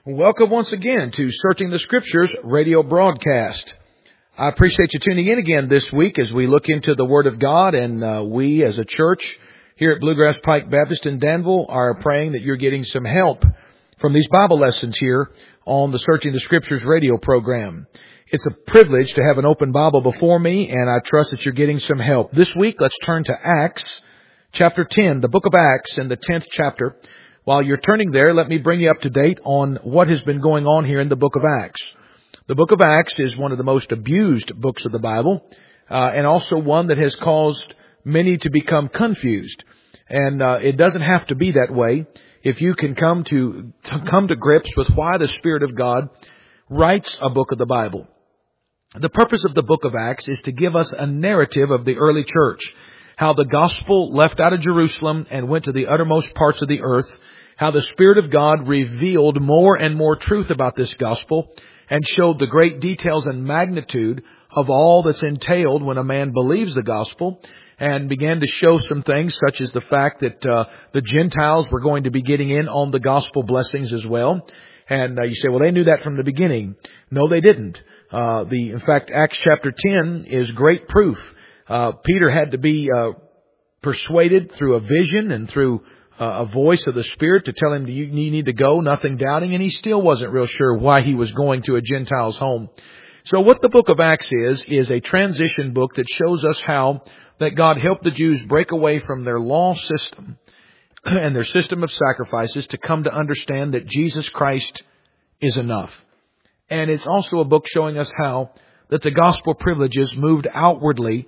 Welcome once again to Searching the Scriptures radio broadcast. I appreciate you tuning in again this week as we look into the Word of God, and we as a church here at Bluegrass Pike Baptist in Danville are praying that you're getting some help from these Bible lessons here on the Searching the Scriptures radio program. It's a privilege to have an open Bible before me, and I trust that you're getting some help. This week, let's turn to Acts chapter 10, the book of Acts in the 10th chapter. While you're turning there, let me bring you up to date on what has been going on here in the book of Acts. The book of Acts is one of the most abused books of the Bible, and also one that has caused many to become confused. And it doesn't have to be that way if you can come to grips with why the Spirit of God writes a book of the Bible. The purpose of the book of Acts is to give us a narrative of the early church, how the gospel left out of Jerusalem and went to the uttermost parts of the earth, how the Spirit of God revealed more and more truth about this gospel and showed the great details and magnitude of all that's entailed when a man believes the gospel, and began to show some things such as the fact that the Gentiles were going to be getting in on the gospel blessings as well. And you say, well, they knew that from the beginning. No, they didn't. In fact, Acts chapter 10 is great proof. Peter had to be persuaded through a vision and through a voice of the Spirit to tell him you need to go, nothing doubting, and he still wasn't real sure why he was going to a Gentile's home. So what the book of Acts is a transition book that shows us how that God helped the Jews break away from their law system and their system of sacrifices to come to understand that Jesus Christ is enough. And it's also a book showing us how that the gospel privileges moved outwardly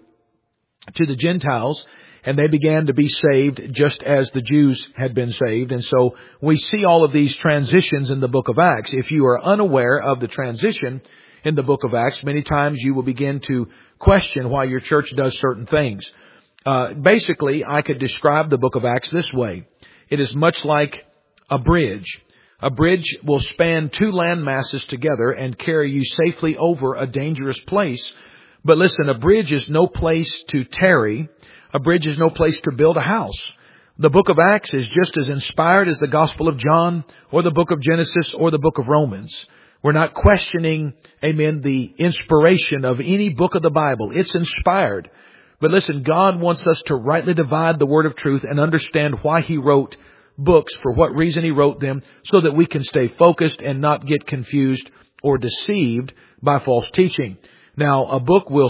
to the Gentiles, and they began to be saved just as the Jews had been saved. And so we see all of these transitions in the book of Acts. If you are unaware of the transition in the book of Acts, many times you will begin to question why your church does certain things. Basically, I could describe the book of Acts this way. It is much like a bridge. A bridge will span two land masses together and carry you safely over a dangerous place. But listen, a bridge is no place to tarry. A bridge is no place to build a house. The book of Acts is just as inspired as the Gospel of John or the book of Genesis or the book of Romans. We're not questioning, amen, the inspiration of any book of the Bible. It's inspired. But listen, God wants us to rightly divide the word of truth and understand why He wrote books, for what reason He wrote them, so that we can stay focused and not get confused or deceived by false teaching. Now, a bridge will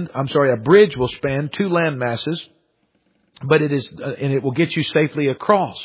span two land masses, but it will get you safely across,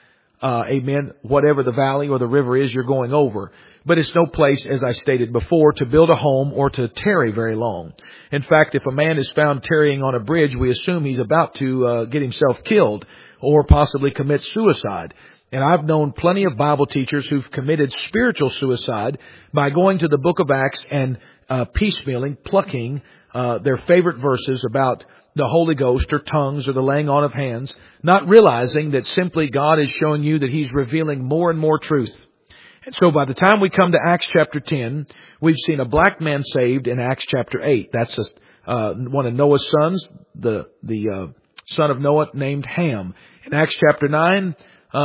amen, whatever the valley or the river is you're going over. But it's no place, as I stated before, to build a home or to tarry very long. In fact, if a man is found tarrying on a bridge, we assume he's about to get himself killed or possibly commit suicide. And I've known plenty of Bible teachers who've committed spiritual suicide by going to the book of Acts and piecemealing, plucking their favorite verses about the Holy Ghost or tongues or the laying on of hands, not realizing that simply God is showing you that He's revealing more and more truth. And so by the time we come to Acts chapter 10, we've seen a black man saved in Acts chapter 8. That's one of Noah's sons, the son of Noah named Ham. In Acts chapter 9,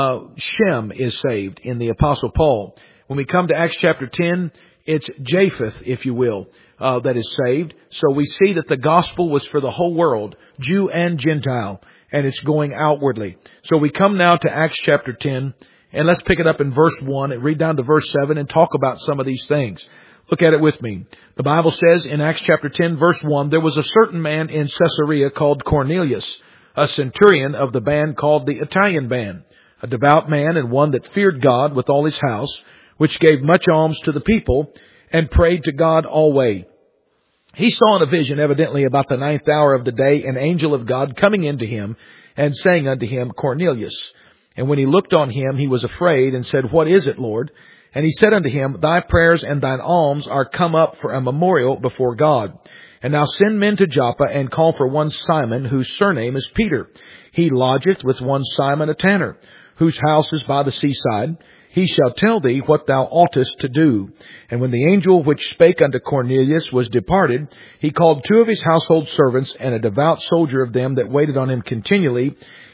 Shem is saved in the Apostle Paul. When we come to Acts chapter 10, it's Japheth, if you will, that is saved. So we see that the gospel was for the whole world, Jew and Gentile, and it's going outwardly. So we come now to Acts chapter 10, and let's pick it up in verse 1 and read down to verse 7 and talk about some of these things. Look at it with me. The Bible says in Acts chapter 10, verse 1, there was a certain man in Caesarea called Cornelius, a centurion of the band called the Italian band, a devout man and one that feared God with all his house, which gave much alms to the people and prayed to God always. He saw in a vision, evidently about the 9th hour of the day, an angel of God coming into him and saying unto him, Cornelius. And when he looked on him, he was afraid and said, What is it, Lord? And he said unto him, Thy prayers and thine alms are come up for a memorial before God. And now send men to Joppa and call for one Simon, whose surname is Peter. He lodgeth with one Simon a tanner, whose house is by the seaside. He shall tell thee what thou oughtest to do. And when the angel which spake unto Cornelius was departed, he called 2 of his household servants and a devout soldier of them that waited on him continually,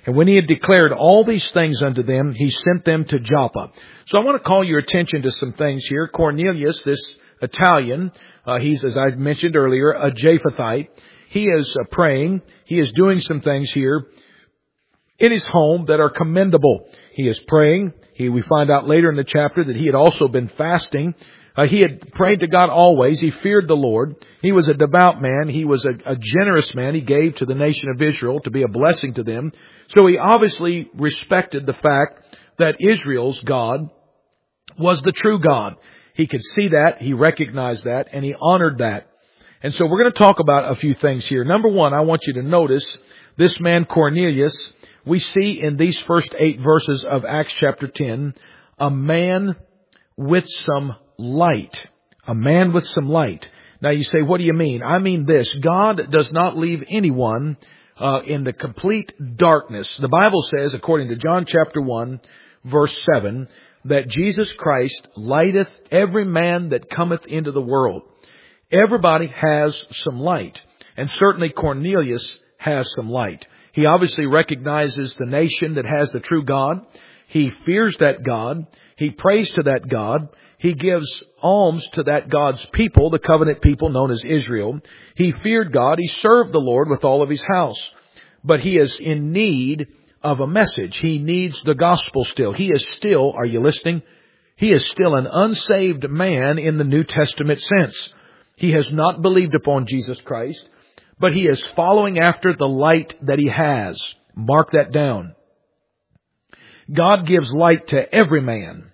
And when he had declared all these things unto them, he sent them to Joppa. So I want to call your attention to some things here. Cornelius, this Italian, he's, as I mentioned earlier, a Japhetite. He is praying. He is doing some things here in his home that are commendable. He is praying. We find out later in the chapter that he had also been fasting. He had prayed to God always. He feared the Lord. He was a devout man. He was a generous man. He gave to the nation of Israel to be a blessing to them. So he obviously respected the fact that Israel's God was the true God. He could see that. He recognized that. And he honored that. And so we're going to talk about a few things here. Number one, I want you to notice this man Cornelius. We see in these first 8 verses of Acts chapter 10, a man with some light. A man with some light. Now you say, what do you mean? I mean this. God does not leave anyone in the complete darkness. The Bible says, according to John chapter 1, verse 7, that Jesus Christ lighteth every man that cometh into the world. Everybody has some light. And certainly Cornelius has some light. He obviously recognizes the nation that has the true God. He fears that God. He prays to that God. He gives alms to that God's people, the covenant people known as Israel. He feared God. He served the Lord with all of his house. But he is in need of a message. He needs the gospel still. He is still, are you listening? He is still an unsaved man in the New Testament sense. He has not believed upon Jesus Christ, but he is following after the light that he has. Mark that down. God gives light to every man.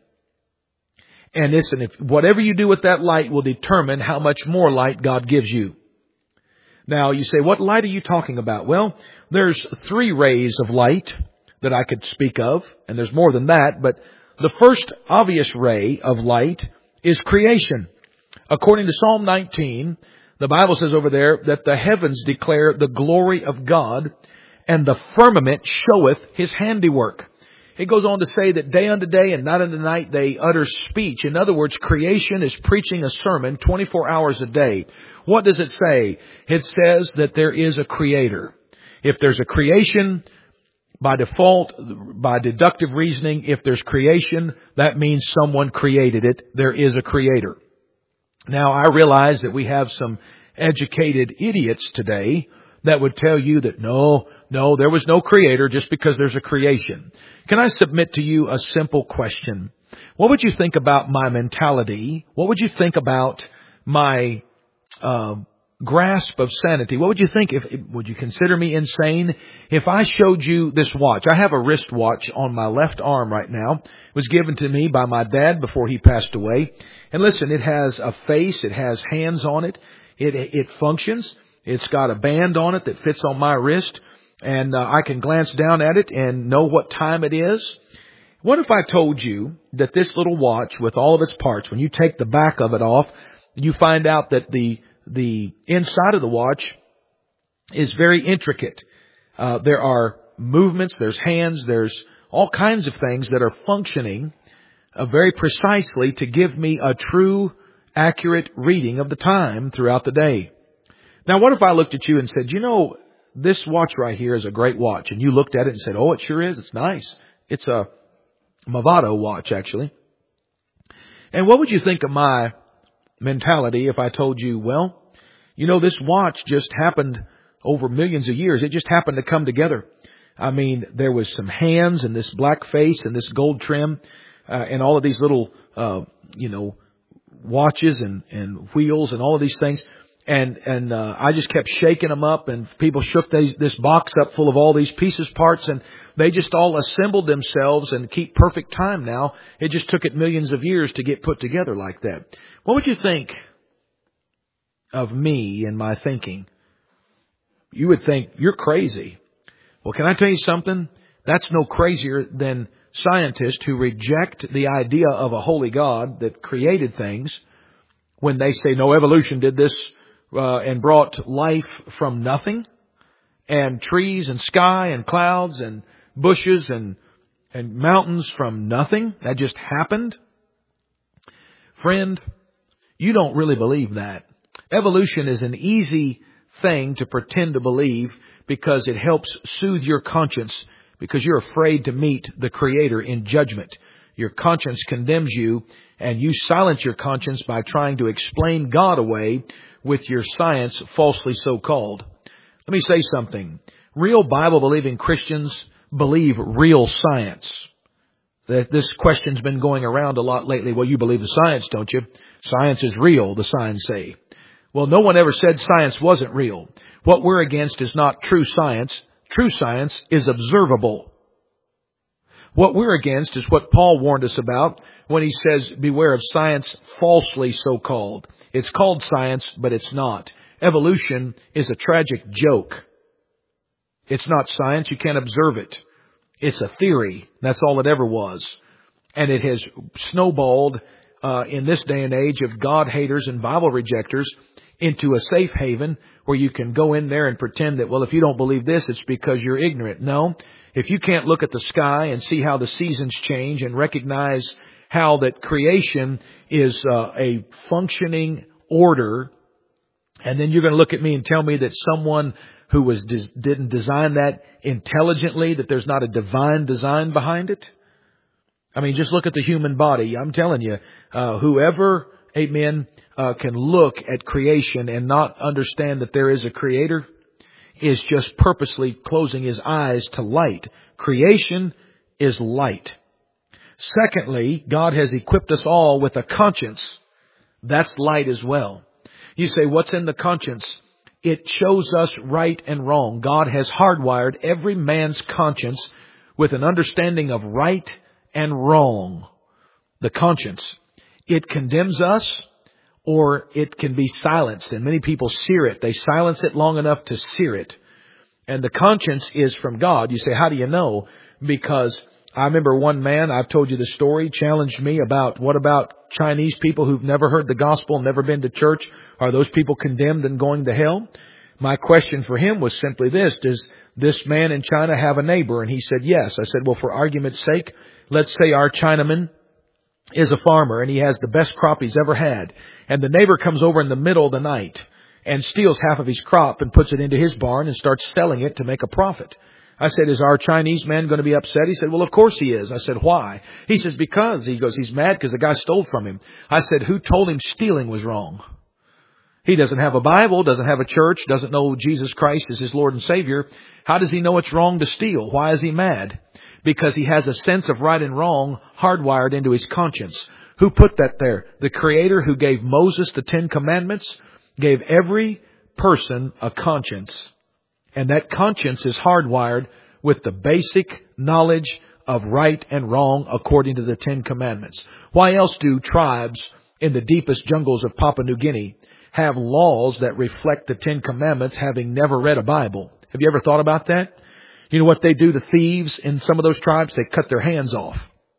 And listen, if whatever you do with that light will determine how much more light God gives you. Now, you say, what light are you talking about? Well, there's 3 rays of light that I could speak of, and there's more than that, but the first obvious ray of light is creation. According to Psalm 19, the Bible says over there that the heavens declare the glory of God, and the firmament showeth his handiwork. It goes on to say that day unto day and night unto night they utter speech. In other words, creation is preaching a sermon 24 hours a day. What does it say? It says that there is a creator. If there's a creation, by default, by deductive reasoning, if there's creation, that means someone created it. There is a creator. Now, I realize that we have some educated idiots today that would tell you that no, there was no creator just because there's a creation. Can I submit to you a simple question? What would you think about my mentality? What would you think about my grasp of sanity? What would you think would you consider me insane if I showed you this watch? I have a wristwatch on my left arm right now. It was given to me by my dad before he passed away. And listen, it has a face, it has hands on it. It functions. It's got a band on it that fits on my wrist, and I can glance down at it and know what time it is. What if I told you that this little watch with all of its parts, when you take the back of it off, you find out that the inside of the watch is very intricate. There are movements, there's hands, there's all kinds of things that are functioning very precisely to give me a true, accurate reading of the time throughout the day. Now, what if I looked at you and said, this watch right here is a great watch. And you looked at it and said, oh, it sure is. It's nice. It's a Movado watch, actually. And what would you think of my mentality if I told you, this watch just happened over millions of years. It just happened to come together. I mean, there was some hands and this black face and this gold trim and all of these little, watches and wheels and all of these things. And I just kept shaking them up, and people shook this box up full of all these pieces, parts, and they just all assembled themselves and keep perfect time now. It just took it millions of years to get put together like that. What would you think of me and my thinking? You would think, you're crazy. Well, can I tell you something? That's no crazier than scientists who reject the idea of a holy God that created things when they say, no, evolution did this and brought life from nothing, and trees and sky and clouds and bushes and mountains from nothing. That just happened. Friend, you don't really believe that. Evolution is an easy thing to pretend to believe because it helps soothe your conscience, because you're afraid to meet the Creator in judgment. Your conscience condemns you, and you silence your conscience by trying to explain God away with your science, falsely so called. Let me say something. Real Bible-believing Christians believe real science. This question's been going around a lot lately. Well, you believe the science, don't you? Science is real, the signs say. Well, no one ever said science wasn't real. What we're against is not true science. True science is observable. What we're against is what Paul warned us about when he says, beware of science falsely so called. It's called science, but it's not. Evolution is a tragic joke. It's not science. You can't observe it. It's a theory. That's all it ever was. And it has snowballed in this day and age of God haters and Bible rejectors into a safe haven where you can go in there and pretend that, well, if you don't believe this, it's because you're ignorant. No. If you can't look at the sky and see how the seasons change and recognize how that creation is a functioning order, and then you're going to look at me and tell me that someone who didn't design that intelligently, that there's not a divine design behind it? I mean, just look at the human body. I'm telling you, whoever, amen, can look at creation and not understand that there is a Creator is just purposely closing his eyes to light. Creation is light. Secondly, God has equipped us all with a conscience. That's light as well. You say, what's in the conscience? It shows us right and wrong. God has hardwired every man's conscience with an understanding of right and wrong. The conscience. It condemns us, or it can be silenced. And many people sear it. They silence it long enough to sear it. And the conscience is from God. You say, how do you know? Because I remember one man, I've told you the story, challenged me about, what about Chinese people who've never heard the gospel, never been to church? Are those people condemned and going to hell? My question for him was simply this: does this man in China have a neighbor? And he said, yes. I said, well, for argument's sake, let's say our Chinaman is a farmer and he has the best crop he's ever had. And the neighbor comes over in the middle of the night and steals half of his crop and puts it into his barn and starts selling it to make a profit. I said, is our Chinese man going to be upset? He said, well, of course he is. I said, why? He says, because. He goes, he's mad because the guy stole from him. I said, who told him stealing was wrong? He doesn't have a Bible, doesn't have a church, doesn't know Jesus Christ is his Lord and Savior. How does he know it's wrong to steal? Why is he mad? Because he has a sense of right and wrong hardwired into his conscience. Who put that there? The Creator who gave Moses the 10 Commandments gave every person a conscience. And that conscience is hardwired with the basic knowledge of right and wrong according to the 10 Commandments. Why else do tribes in the deepest jungles of Papua New Guinea have laws that reflect the 10 Commandments, having never read a Bible? Have you ever thought about that? You know what they do to thieves in some of those tribes? They cut their hands off.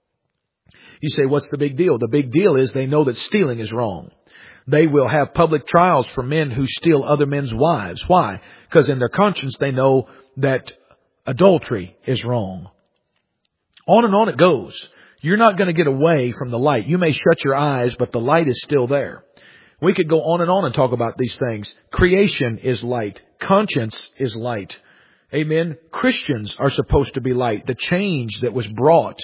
You say, what's the big deal? The big deal is they know that stealing is wrong. They will have public trials for men who steal other men's wives. Why? Because in their conscience they know that adultery is wrong. On and on it goes. You're not going to get away from the light. You may shut your eyes, but the light is still there. We could go on and talk about these things. Creation is light. Conscience is light. Amen. Christians are supposed to be light. The change that was brought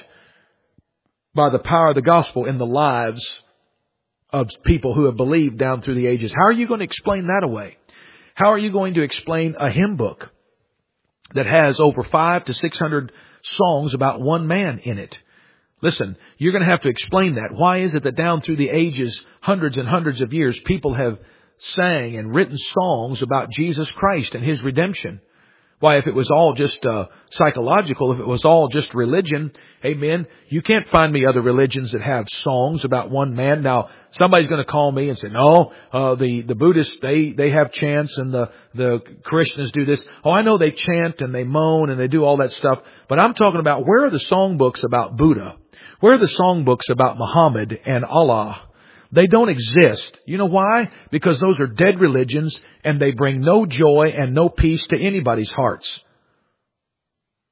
by the power of the gospel in the lives of people who have believed down through the ages. How are you going to explain that away? How are you going to explain a hymn book that has over 500 to 600 songs about one man in it? Listen, you're going to have to explain that. Why is it that down through the ages, hundreds and hundreds of years, people have sang and written songs about Jesus Christ and His redemption? Why, if it was all just psychological, if it was all just religion, amen, you can't find me other religions that have songs about one man. Now, somebody's going to call me and say, no, the Buddhists, they have chants, and the Krishnas do this. Oh, I know they chant and they moan and they do all that stuff. But I'm talking about, where are the songbooks about Buddha? Where are the songbooks about Muhammad and Allah? They don't exist. You know why? Because those are dead religions, and they bring no joy and no peace to anybody's hearts.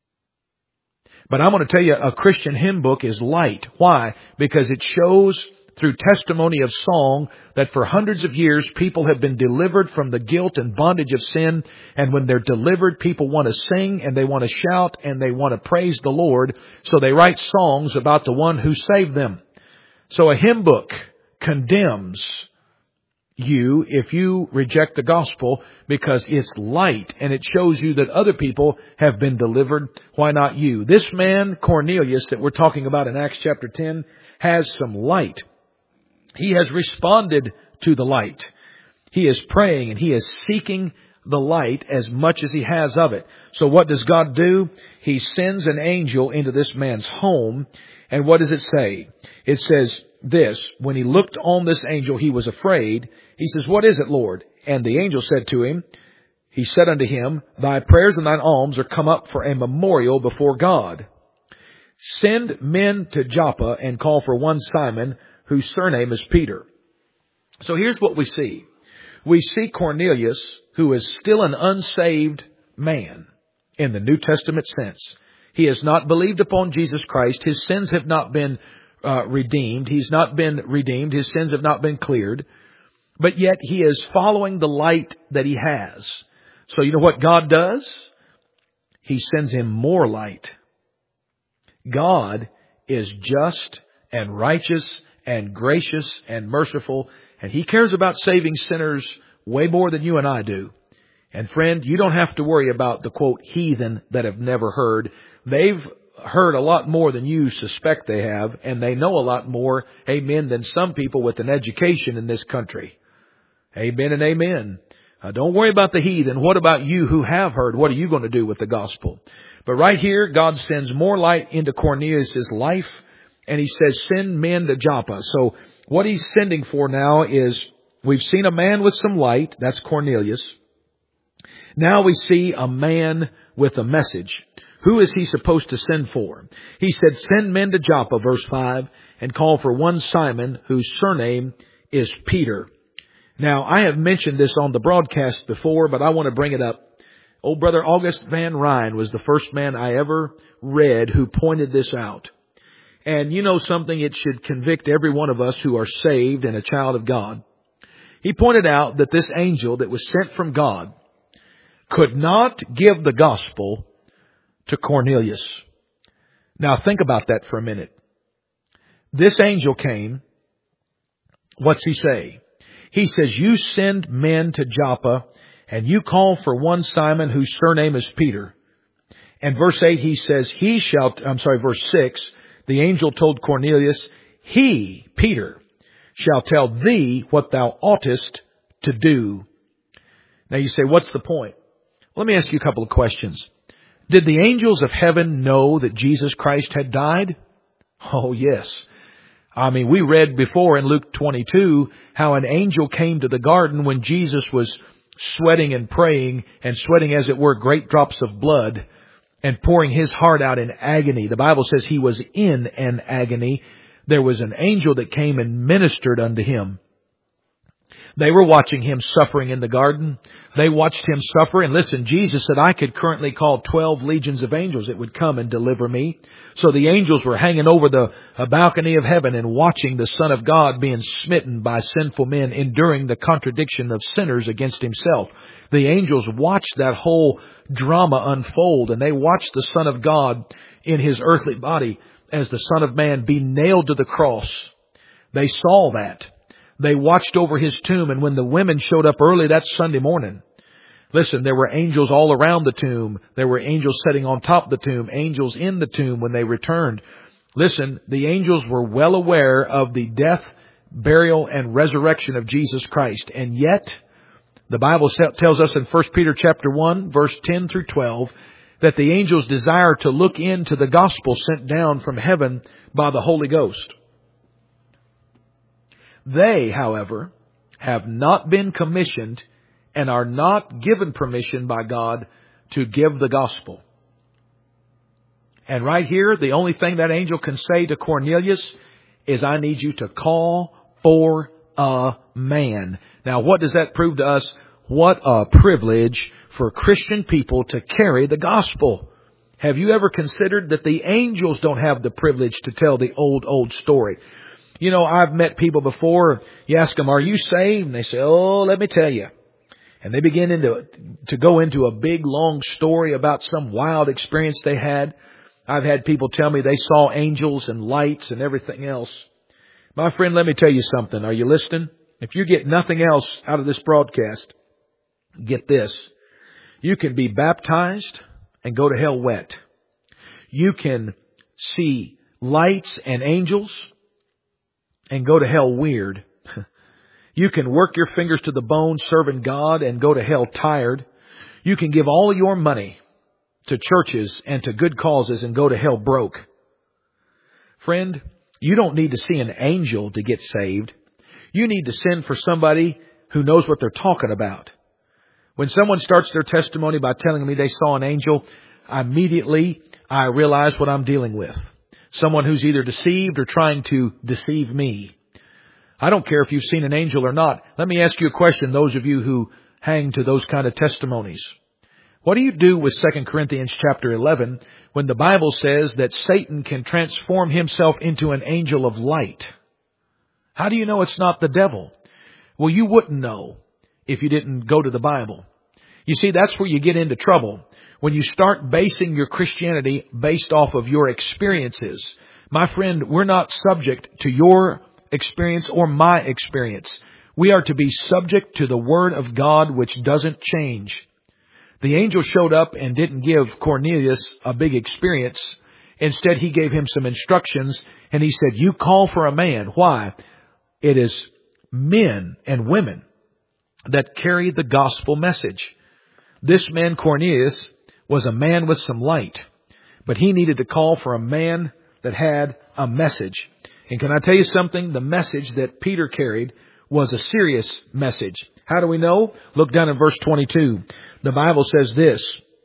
But I'm going to tell you, a Christian hymn book is light. Why? Because it shows through testimony of song that for hundreds of years people have been delivered from the guilt and bondage of sin. And when they're delivered, people want to sing and they want to shout and they want to praise the Lord. So they write songs about the one who saved them. So a hymn book condemns you if you reject the gospel because it's light and it shows you that other people have been delivered. Why not you? This man, Cornelius, that we're talking about in Acts chapter 10, has some light. He has responded to the light. He is praying and he is seeking the light as much as he has of it. So what does God do? He sends an angel into this man's home. And what does it say? It says this, when he looked on this angel, he was afraid. He says, "What is it, Lord?" And the angel said to him, he said unto him, "Thy prayers and thine alms are come up for a memorial before God. Send men to Joppa and call for one Simon, whose surname is Peter." So here's what we see. We see Cornelius, who is still an unsaved man in the New Testament sense. He has not believed upon Jesus Christ. His sins have not been redeemed. He's not been redeemed. His sins have not been cleared. But yet he is following the light that he has. So you know what God does? He sends him more light. God is just and righteous and gracious and merciful. And He cares about saving sinners way more than you and I do. And friend, you don't have to worry about the quote heathen that have never heard. They've heard a lot more than you suspect they have, and they know a lot more, amen, than some people with an education in this country. Amen and amen. Don't worry about the heathen. What about you who have heard? What are you going to do with the gospel? But right here, God sends more light into Cornelius' life, and He says, send men to Joppa. So what He's sending for now is, we've seen a man with some light. That's Cornelius. Now we see a man with a message. Who is He supposed to send for? He said, send men to Joppa, verse 5, and call for one Simon, whose surname is Peter. Now, I have mentioned this on the broadcast before, but I want to bring it up. Old brother August Van Ryn was the first man I ever read who pointed this out. And you know something, it should convict every one of us who are saved and a child of God. He pointed out that this angel that was sent from God could not give the gospel to Cornelius. Now think about that for a minute. This angel came. What's he say? He says, you send men to Joppa and you call for one Simon whose surname is Peter. And verse 8 he says, verse 6, the angel told Cornelius, he, Peter, shall tell thee what thou oughtest to do. Now you say, what's the point? Let me ask you a couple of questions. Did the angels of heaven know that Jesus Christ had died? Oh, yes. I mean, we read before in Luke 22 how an angel came to the garden when Jesus was sweating and praying, and sweating, as it were, great drops of blood, and pouring his heart out in agony. The Bible says he was in an agony. There was an angel that came and ministered unto him. They were watching him suffering in the garden. They watched him suffer. And listen, Jesus said, I could currently call 12 legions of angels that would come and deliver me. So the angels were hanging over the balcony of heaven and watching the Son of God being smitten by sinful men, enduring the contradiction of sinners against Himself. The angels watched that whole drama unfold, and they watched the Son of God in His earthly body as the Son of Man be nailed to the cross. They saw that. They watched over His tomb, and when the women showed up early that Sunday morning, listen, there were angels all around the tomb. There were angels sitting on top of the tomb, angels in the tomb when they returned. Listen, the angels were well aware of the death, burial, and resurrection of Jesus Christ. And yet, the Bible tells us in 1 Peter chapter 1, verse 10 through 12, that the angels desire to look into the gospel sent down from heaven by the Holy Ghost. They, however, have not been commissioned and are not given permission by God to give the gospel. And right here, the only thing that angel can say to Cornelius is, I need you to call for a man. Now, what does that prove to us? What a privilege for Christian people to carry the gospel. Have you ever considered that the angels don't have the privilege to tell the old story? You know, I've met people before, you ask them, are you saved? And they say, oh, let me tell you. And they begin to go into a big, long story about some wild experience they had. I've had people tell me they saw angels and lights and everything else. My friend, let me tell you something. Are you listening? If you get nothing else out of this broadcast, get this. You can be baptized and go to hell wet. You can see lights and angels and go to hell weird. You can work your fingers to the bone serving God and go to hell tired. You can give all your money to churches and to good causes and go to hell broke. Friend, you don't need to see an angel to get saved. You need to send for somebody who knows what they're talking about. When someone starts their testimony by telling me they saw an angel, immediately I realize what I'm dealing with. Someone who's either deceived or trying to deceive me. I don't care if you've seen an angel or not. Let me ask you a question, those of you who hang to those kind of testimonies. What do you do with 2 Corinthians chapter 11 when the Bible says that Satan can transform himself into an angel of light? How do you know it's not the devil? Well, you wouldn't know if you didn't go to the Bible. You see, that's where you get into trouble. When you start basing your Christianity based off of your experiences. My friend, we're not subject to your experience or my experience. We are to be subject to the Word of God, which doesn't change. The angel showed up and didn't give Cornelius a big experience. Instead, he gave him some instructions, and he said, you call for a man. Why? It is men and women that carry the gospel message. This man, Cornelius, was a man with some light, but he needed to call for a man that had a message. And can I tell you something? The message that Peter carried was a serious message. How do we know? Look down in verse 22. The Bible says this.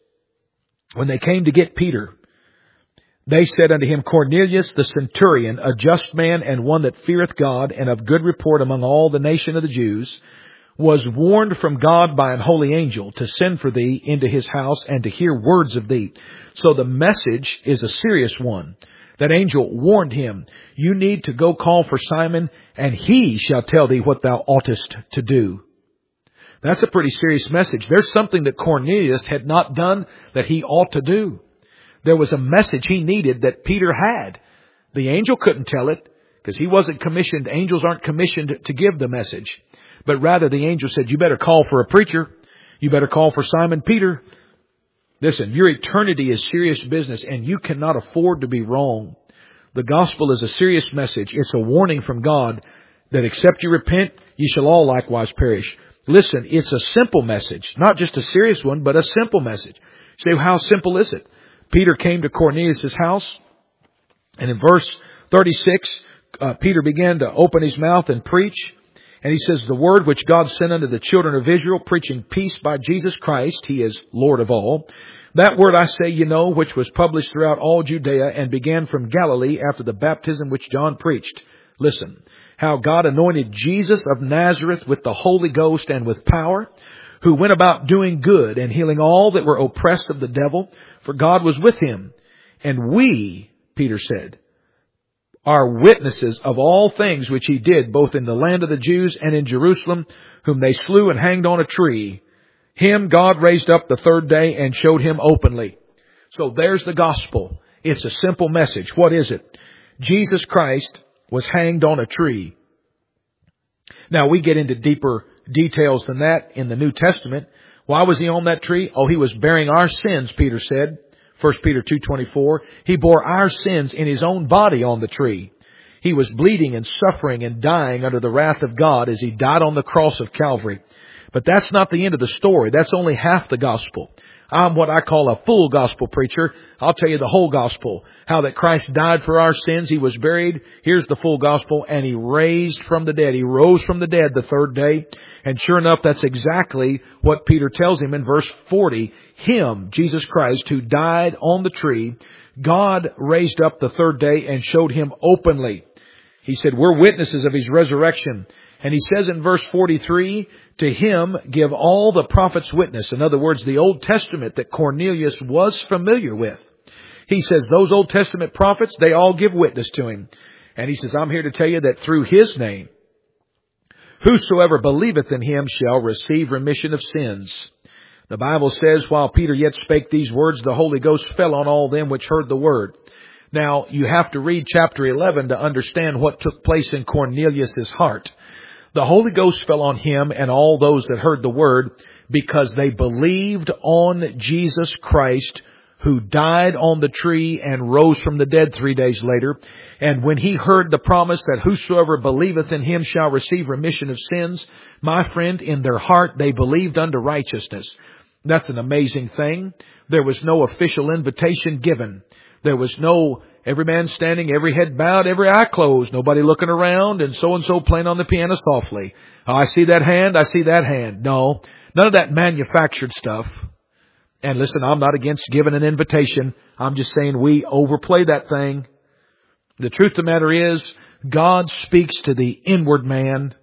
When they came to get Peter, they said unto him, Cornelius the centurion, a just man and one that feareth God and of good report among all the nation of the Jews, was warned from God by an holy angel to send for thee into his house and to hear words of thee. So the message is a serious one. That angel warned him, you need to go call for Simon, and he shall tell thee what thou oughtest to do. That's a pretty serious message. There's something that Cornelius had not done that he ought to do. There was a message he needed that Peter had. The angel couldn't tell it because he wasn't commissioned. Angels aren't commissioned to give the message. But rather the angel said, you better call for a preacher. You better call for Simon Peter. Listen, your eternity is serious business and you cannot afford to be wrong. The gospel is a serious message. It's a warning from God that except you repent, ye shall all likewise perish. Listen, it's a simple message, not just a serious one, but a simple message. You say, how simple is it? Peter came to Cornelius' house, and in verse 36, Peter began to open his mouth and preach. And he says, the word which God sent unto the children of Israel, preaching peace by Jesus Christ, he is Lord of all. That word I say, you know, which was published throughout all Judea and began from Galilee after the baptism which John preached. Listen, how God anointed Jesus of Nazareth with the Holy Ghost and with power, who went about doing good and healing all that were oppressed of the devil, for God was with him. And we, Peter said, are witnesses of all things which he did, both in the land of the Jews and in Jerusalem, whom they slew and hanged on a tree. Him God raised up the third day and showed him openly. So there's the gospel. It's a simple message. What is it? Jesus Christ was hanged on a tree. Now we get into deeper details than that in the New Testament. Why was he on that tree? Oh, he was bearing our sins, Peter said. 1 Peter 2:24, he bore our sins in his own body on the tree. He was bleeding and suffering and dying under the wrath of God as he died on the cross of Calvary. But that's not the end of the story. That's only half the gospel. I'm what I call a full gospel preacher. I'll tell you the whole gospel. How that Christ died for our sins. He was buried. Here's the full gospel. And he raised from the dead. He rose from the dead the third day. And sure enough, that's exactly what Peter tells him in verse 40. Him, Jesus Christ, who died on the tree, God raised up the third day and showed him openly. He said, we're witnesses of his resurrection. And he says in verse 43, to him give all the prophets witness. In other words, the Old Testament that Cornelius was familiar with. He says those Old Testament prophets, they all give witness to him. And He says, I'm here to tell you that through His name, whosoever believeth in Him shall receive remission of sins. The Bible says, while Peter yet spake these words, the Holy Ghost fell on all them which heard the word. Now, you have to read chapter 11 to understand what took place in Cornelius' heart. The Holy Ghost fell on him and all those that heard the word because they believed on Jesus Christ, who died on the tree and rose from the dead 3 days later. And when he heard the promise that whosoever believeth in Him shall receive remission of sins, my friend, in their heart they believed unto righteousness. That's an amazing thing. There was no official invitation given. There was no every man standing, every head bowed, every eye closed, nobody looking around, and so playing on the piano softly. Oh, I see that hand, I see that hand. No, none of that manufactured stuff. And listen, I'm not against giving an invitation. I'm just saying we overplay that thing. The truth of the matter is, God speaks to the inward man,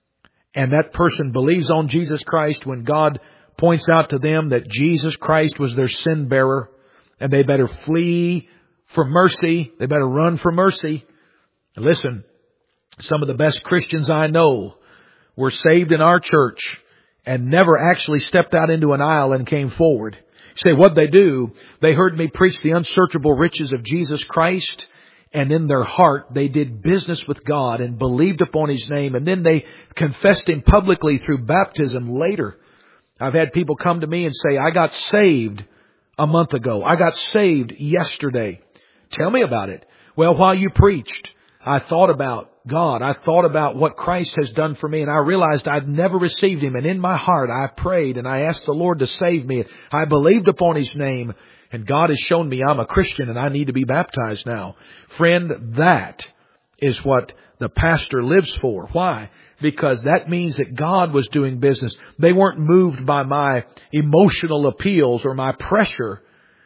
and that person believes on Jesus Christ when God points out to them that Jesus Christ was their sin bearer, and they better flee for mercy. They better run for mercy. And listen, some of the best Christians I know were saved in our church and never actually stepped out into an aisle and came forward. You say, what'd they do? They heard me preach the unsearchable riches of Jesus Christ, and in their heart they did business with God and believed upon His name, and then they confessed Him publicly through baptism later. I've had people come to me and say, I got saved a month ago. I got saved yesterday. Tell me about it. Well, while you preached, I thought about God. I thought about what Christ has done for me, and I realized I'd never received Him. And in my heart, I prayed and I asked the Lord to save me. I believed upon His name, and God has shown me I'm a Christian and I need to be baptized now. Friend, that is what the pastor lives for. Why? Because that means that God was doing business. They weren't moved by my emotional appeals or my pressure.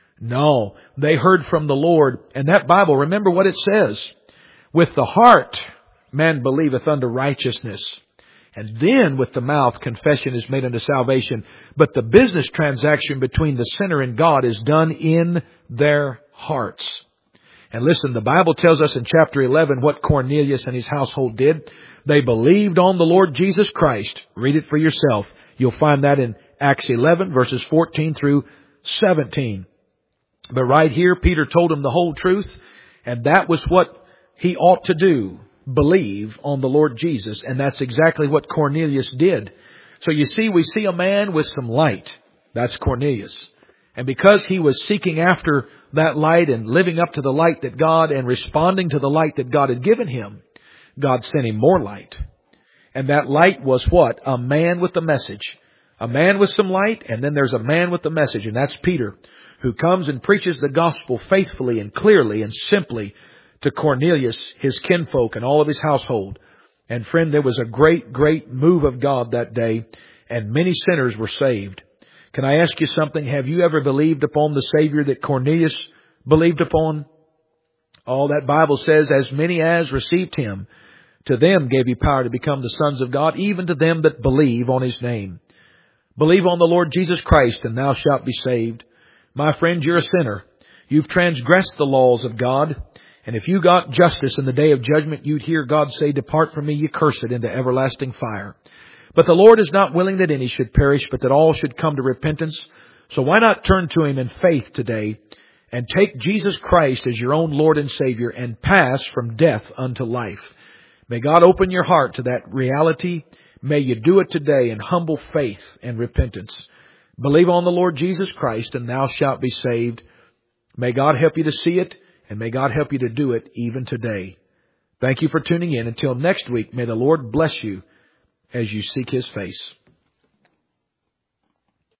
No, they heard from the Lord. And that Bible, remember what it says. With the heart, man believeth unto righteousness. And then with the mouth, confession is made unto salvation. But the business transaction between the sinner and God is done in their hearts. And listen, the Bible tells us in chapter 11 what Cornelius and his household did. They believed on the Lord Jesus Christ. Read it for yourself. You'll find that in Acts 11, verses 14 through 17. But right here, Peter told him the whole truth, and that was what he ought to do. Believe on the Lord Jesus. And that's exactly what Cornelius did. So you see, we see a man with some light. That's Cornelius. And because he was seeking after that light and living up to the light that God and responding to the light that God had given him, God sent him more light. And that light was what? A man with a message. A man with some light, and then there's a man with a message, and that's Peter, who comes and preaches the gospel faithfully and clearly and simply to Cornelius, his kinfolk, and all of his household. And friend, there was a great, great move of God that day, and many sinners were saved. Can I ask you something? Have you ever believed upon the Savior that Cornelius believed upon? All that Bible says, as many as received Him, to them gave He power to become the sons of God, even to them that believe on His name. Believe on the Lord Jesus Christ, and thou shalt be saved. My friend, you're a sinner. You've transgressed the laws of God. And if you got justice in the day of judgment, you'd hear God say, depart from me, ye cursed, into everlasting fire. But the Lord is not willing that any should perish, but that all should come to repentance. So why not turn to Him in faith today and take Jesus Christ as your own Lord and Savior and pass from death unto life? May God open your heart to that reality. May you do it today in humble faith and repentance. Believe on the Lord Jesus Christ, and thou shalt be saved. May God help you to see it, and may God help you to do it even today. Thank you for tuning in. Until next week, may the Lord bless you as you seek His face.